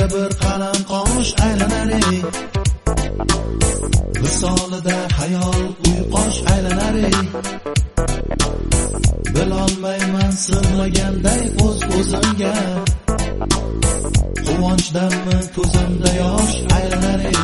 bir qalam qosh aylanar ey, visolida xayol uyqosh aylanar ey. Bilolmayman sig'maganday o'z-o'zimga, quvonchdanmi ko'zimda yosh aylanar ey.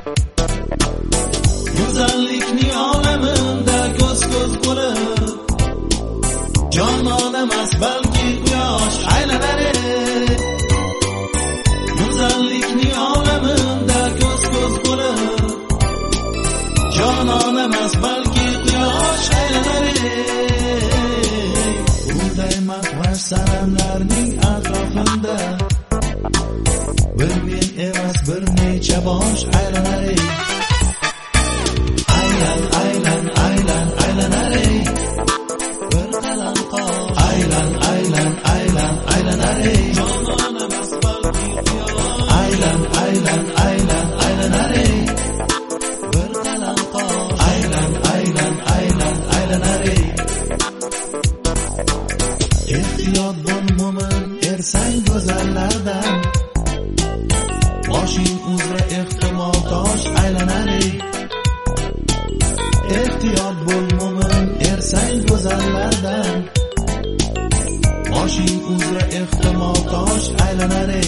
Go'zallikning olamida ko'z-ko'z bo'lib, jonon emas balki quyosh aylanar ey. Go'zallikning olamida ko'z-ko'z bo'lib, jonon emas balki quyosh aylanar ey. Bunday mahvash sanamlarning atrofida bir men emas bir necha bosh aylanar ey. Aylan, aylan, aylan, aylanar ey, bir qalam qosh. Aylan, aylan, aylan, aylanar ey, jonon emas balki quyosh. Aylan, aylan, aylan, aylanar ey, bir qalam qosh. Aylan, aylan, aylan, aylanar ey. Ehtiyot bo'l mo'min, ersang go'zallardan, boshing uzra ehtimol tosh aylanar ey. Ehtiyot bo'l mo'min, ersang go'zallardan, boshing uzra ehtimol tosh aylanar ey.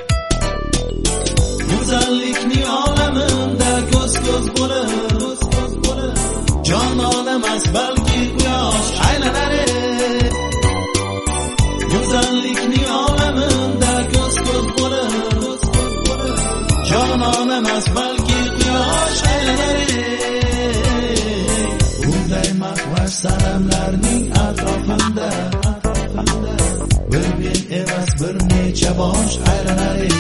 Go'zallikning olamida ko'z-ko'z bo'lib, jonon emas balki quyosh aylanar ey. Go'zallikning olamida ko'z-ko'z bo'lib, jonon emas balki quyosh aylanar ey. Bunday mahvash sanamlarning atrofida bir men emas bir necha bosh aylanar ey.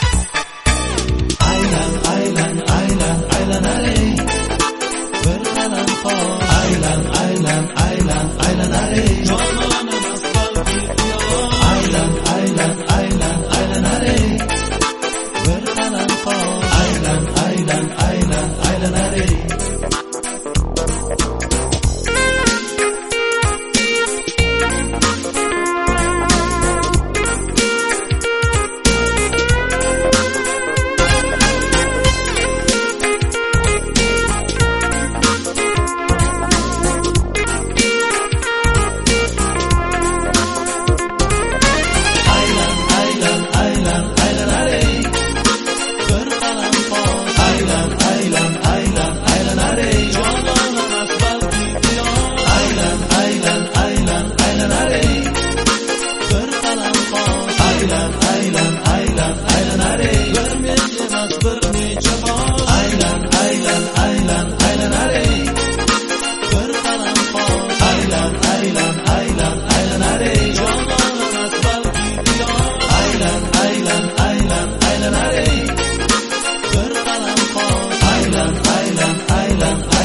Aylan, aylan, aylan, aylanar ey, bir qalam qosh. Aylan, aylan, aylan, aylanar ey, jonon emas balki quyosh. Aylan, aylan, aylan, aylanar ey, bir qalam qosh. Aylan, aylan, aylan, aylanar ey. Aylan, aylan, aylan,